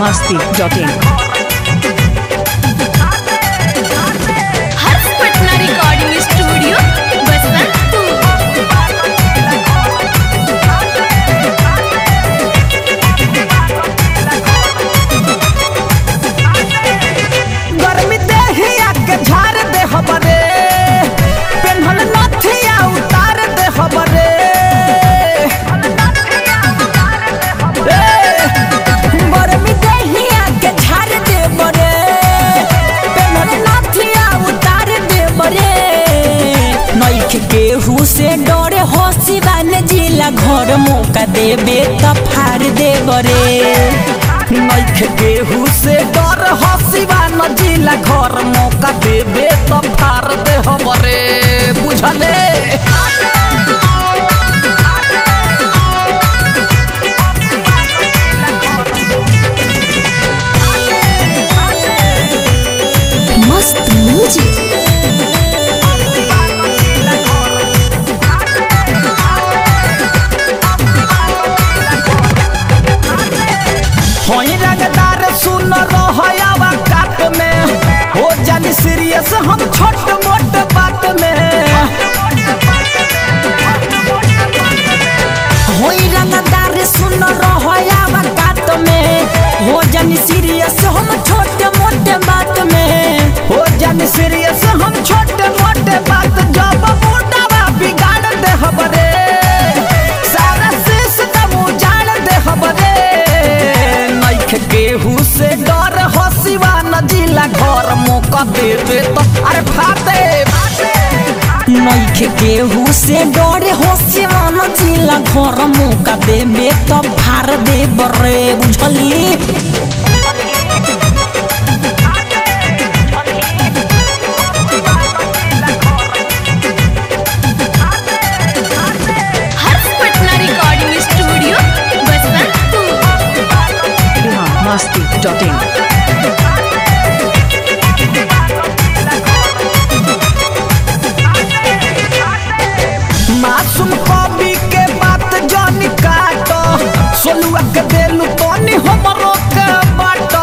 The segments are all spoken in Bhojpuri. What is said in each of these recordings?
biharmasti.in Harsh Patna recording studio Basantpur. गर्मी देहिया के झाड़ दे हमरे, पेन्हल नथिया उतार दे हमरे। गर्मी देहिया के झाड़ दे मरे, पेन्हल नथिया उतार दे मरे। नइख केहू से डरे हंसी बान जिला घर मौका देबे त फाड़ दे बरे। नइख केहू से डर हसीबा न जिला घर मौका देबे त फाड़ दे हमरे बुझले। मस्त म्यूजिक। होई रंगदार सुन रहयावा काट में, हो जानी सीरियस हम छोट मोट बात में। होई रंगदार सुन रहयावा काट में, हो जानी सीरियस हम छोट मोट बात में। हो जानी सीरियस हम छोट मोट बात, जब मोटावा बिगाड़ दे हमरे, सारा सिस्टम उजाड़ दे हमरे। नइख केहू से डर हसीबा न जिला घर मौका देबे तो अरे फाटे। नइख केहू से डर हसीबा न जिला घर मौका देबे तो फाड़ दे बरे बुझली। Harsh Patna recording studio Basantpur. biharmasti.in मासूम कवि के बात जानी काटो, सोलुआ के देलू तनी हमरो के बाटो।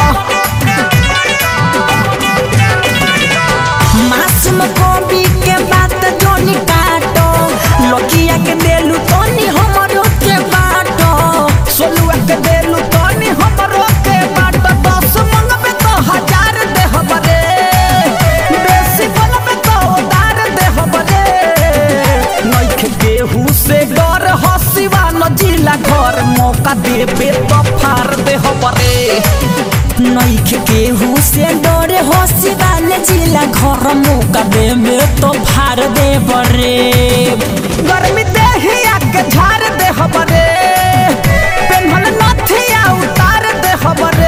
मासूम कवि के बात जानी काटो, लोकिया के देलू तनी हमरो के बाटो। सोलुआ के देलू तनी हमरो के बाटो। 10 मंगबे तो 1000 दे हमरे, बेसी बनबे तो उधार दे हमरे। नइख केहू से डर हसीबा न जिला घर मौका देबे तो फाड़ दे हमरे। नइख केहू से डर हसीबा न जिला घर मौका देबे तो फाड़ दे बरे। गर्मी देहिया के झाड़ दे हमरे, पेन्हल नथिया उतार दे हमरे।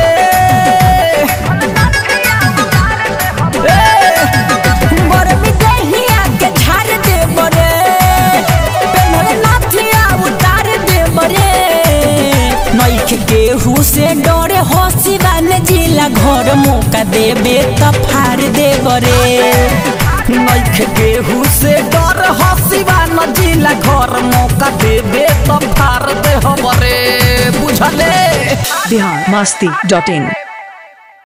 गर्मी देहिया के झाड़ दे मरे, पेन्हल नथिया उतार दे मरे। नइख केहू से डर हसीबा न जिला घर मौका देबे त फाड़ दे बरे। नइख केहू से डर हसीबा न जिला घर मौका देबे त फाड़ दे हमरे बुझले। biharmasti.in